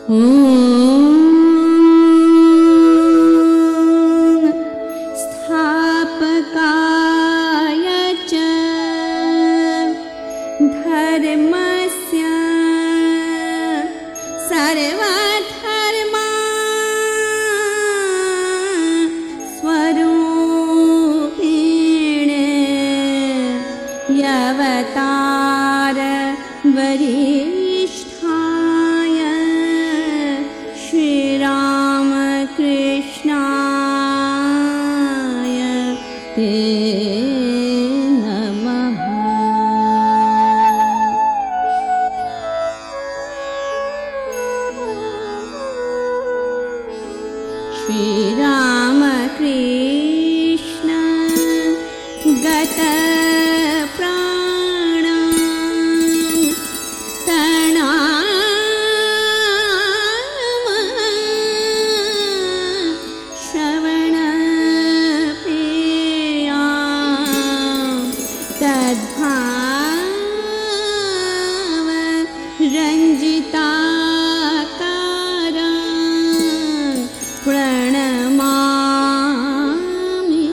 स्थापकाय च धर्मस्य सर्वधर्मा स्वरूपिणे अवतार वरिष्ठाय श्रीरामकृष्णाय ते नमः। श्रीरामकृष्ण गत रञ्जिताकारा प्रणमामि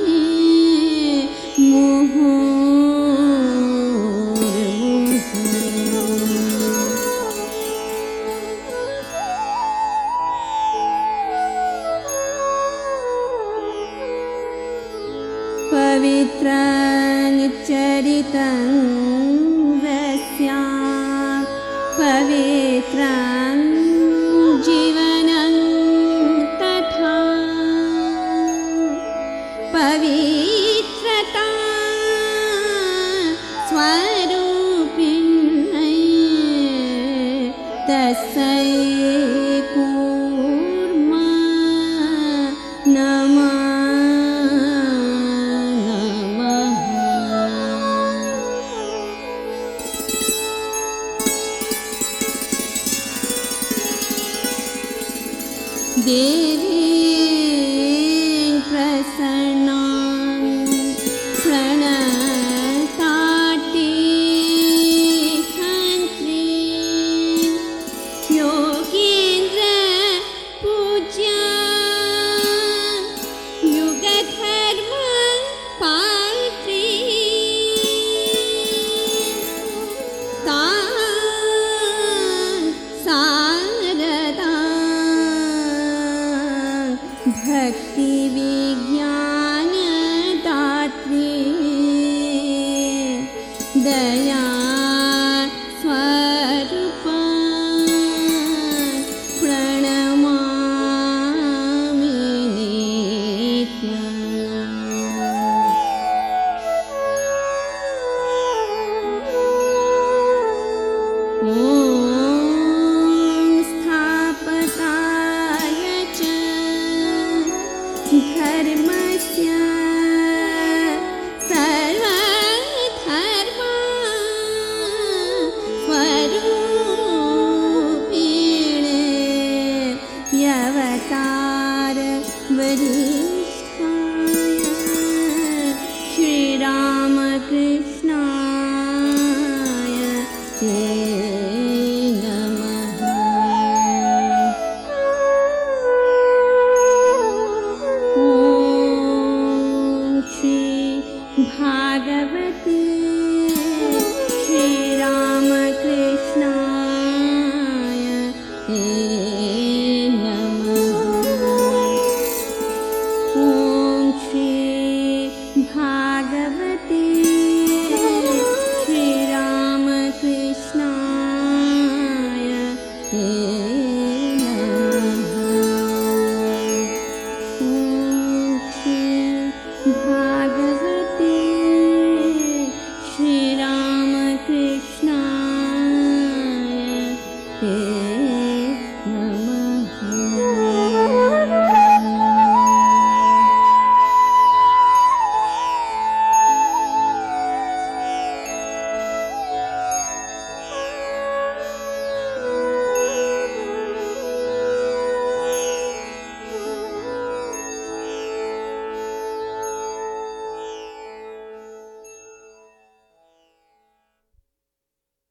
मुहुर्मुहुः। पवित्रं चरितं वस्या पवित्रं जीवनं तथा पवित्रता स्वरूपिण्यै तस्यै कुर्मः नमः। देवीं प्रसन्नां प्रणताति हन्त्रीं योगेन्द्र पूज्या युगधर्म पात्री भक्ति विज्ञान दात्री दया स्वरूपा प्रणमामि नित्यम्। धर्मस्य सर्वधर्मा स्वरूपिणे अवतार वरिष्ठाय श्रीरामकृष्णाय ते भागवते श्रीरामकृष्णाय ते नमः। ॐ श्री भागवते श्रीरामकृष्णाय ते नमः। ॐ श्री भागवते श्रीरामकृष्णाय ते